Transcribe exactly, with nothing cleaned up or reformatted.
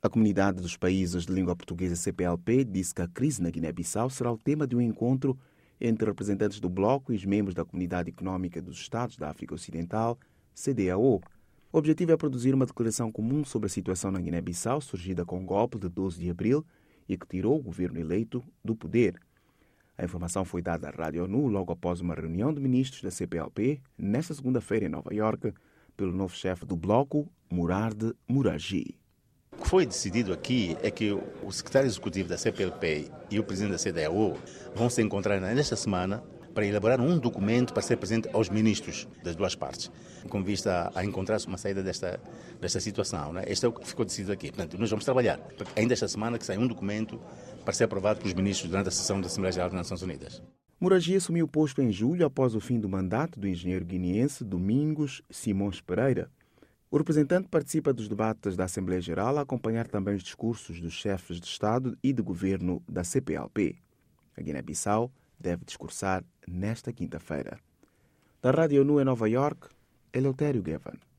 A Comunidade dos Países de Língua Portuguesa C P L P disse que a crise na Guiné-Bissau será o tema de um encontro entre representantes do Bloco e os membros da Comunidade Económica dos Estados da África Ocidental, C D A O. O objetivo é produzir uma declaração comum sobre a situação na Guiné-Bissau, surgida com o golpe de doze de abril e que tirou o governo eleito do poder. A informação foi dada à Rádio ONU logo após uma reunião de ministros da C P L P, nesta segunda-feira em Nova Iorque, pelo novo chefe do Bloco, Murad Muraji. O que foi decidido aqui é que o secretário executivo da C P L P e o presidente da C D A O vão se encontrar nesta semana para elaborar um documento para ser presente aos ministros das duas partes, com vista a encontrar-se uma saída desta, desta situação. Né? Este é o que ficou decidido aqui. Portanto, nós vamos trabalhar ainda esta semana que sai um documento para ser aprovado pelos ministros durante a sessão da Assembleia Geral das Nações Unidas. Muraji assumiu o posto em julho após o fim do mandato do engenheiro guineense Domingos Simões Pereira. O representante participa dos debates da Assembleia Geral a acompanhar também os discursos dos chefes de Estado e de Governo da C P L P. A Guiné-Bissau deve discursar nesta quinta-feira. Da Rádio ONU em Nova Iorque, Eleutério Gavan.